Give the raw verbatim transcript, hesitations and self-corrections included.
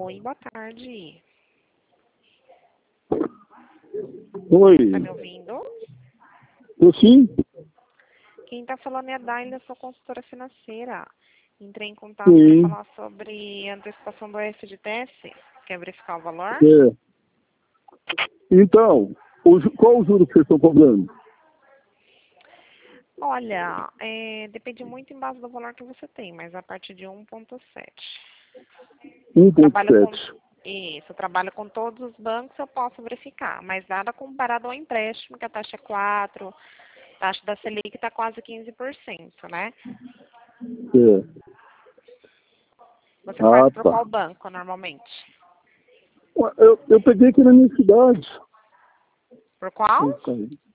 Oi, boa tarde. Oi. Tá me ouvindo? Eu sim? Quem tá falando é a Daile, eu sou consultora financeira. Entrei em contato para Sim. falar sobre a antecipação do F de T S. Quer verificar o valor? É. Então, o, ju- qual o juro que vocês estão cobrando? Olha, é, depende muito em base do valor que você tem, mas a partir de um vírgula sete. um vírgula Trabalho com sete. isso, eu trabalho com todos os bancos, eu posso verificar, mas nada comparado ao empréstimo, que a taxa é quatro, a taxa da Selic está quase quinze por cento, né? É. Você faz Ah, por qual tá. banco normalmente? Ué, Eu, eu peguei aqui na minha cidade. Por qual? Ih, caiu.